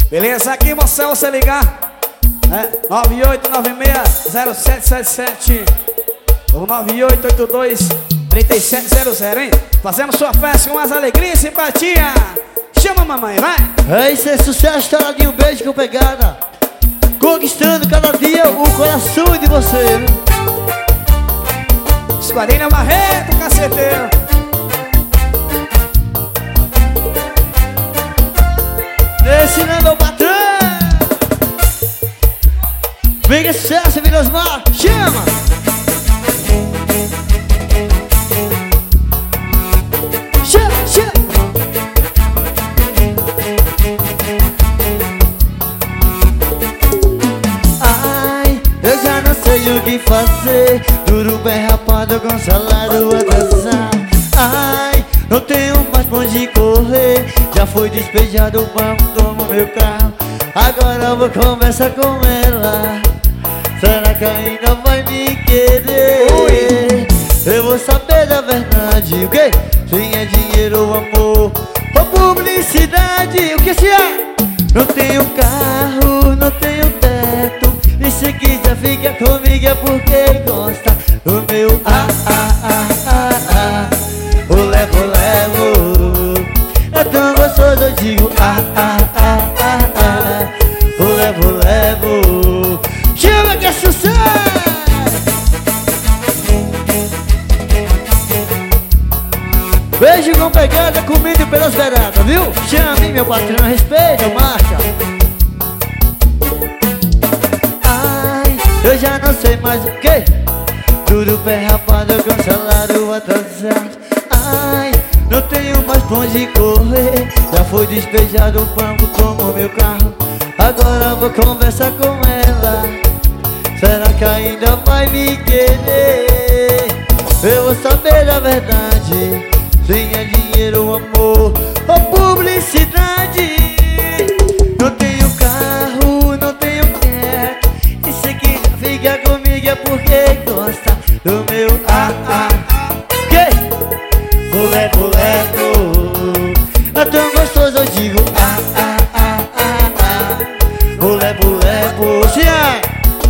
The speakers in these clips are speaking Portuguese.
Beleza? Aqui você ligar 98960777 ou 98823700, hein? Fazendo sua festa com as alegrias e simpatia. Chama a mamãe, vai! É isso, é sucesso, taradinho, beijo com pegada. Conquistando cada dia o coração de você. Esquadrilha Barreto, caceteiro. Esse não é meu patrão. Vem sucesso, Virosmar, chama! Chama, chama! Ai, eu já não sei o que fazer. Duro bem rapado com salário atrasado. Ai, não tenho mais pra onde correr. Já foi despejado o banco, toma meu carro. Agora eu vou conversar com ela. Será que ainda vai me querer? Ui. Eu vou saber da verdade. O que? Sem é dinheiro ou amor ou publicidade. O que se é? Não tenho carro, não tenho teto. E se quiser ficar comigo é porque gosta do meu o levo, levo. É tão gostoso, eu digo o levo, levo. Chama que é sucesso! Beijo com pegada, comida pelas beiradas, viu? Chame meu patrão, respeita, marcha. Ai, eu já não sei mais o que. Duro pé rapado com salário atrasado. Ai, não tenho mais pra onde correr. Já foi despejado o banco, tomou meu carro. Agora eu vou conversar com ela. Será que ainda vai me querer? Eu vou saber da verdade. Sem é dinheiro, amor ou publicidade. Não tenho carro, não tenho teto. E se quiser ficar comigo é porque gosta do meu que? O levo, levo. É tão gostoso, eu digo o levo, levo. Se é.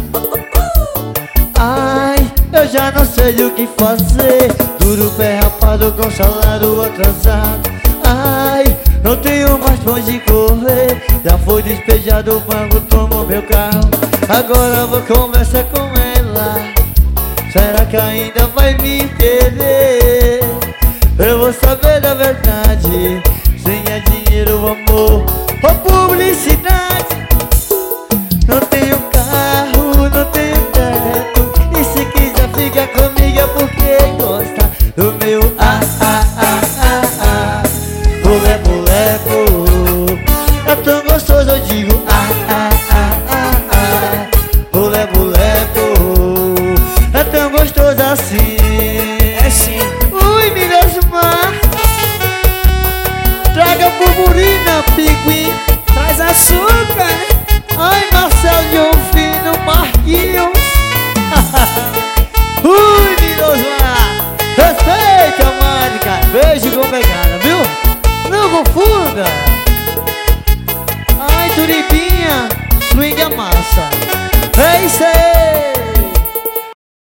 Ai, eu já não sei o que fazer. Duro pé rapado com salário atrasado. Ai, não tenho mais pra onde correr. Já foi despejado o banco, tomou meu carro. Agora eu vou conversar com ela. Será que ainda vai me querer? Eu vou saber da verdade. Sem é dinheiro, amor ou publicidade. Não tenho carro, não tenho teto. E se quiser ficar comigo é porque gosta do meu o levo, levo. É tão gostoso, eu digo o levo, levo. É tão gostoso assim. É sim. Ui, Mirosmar, traga purpurina, pinguim. Traz açúcar. Ai, Marcelo Jofino, Marquinhos. Ui, Mirosmar, respeita a mágica. Beijo com pegada, viu? Não confunda. Ai, Turibinha, swing a massa. É isso aí.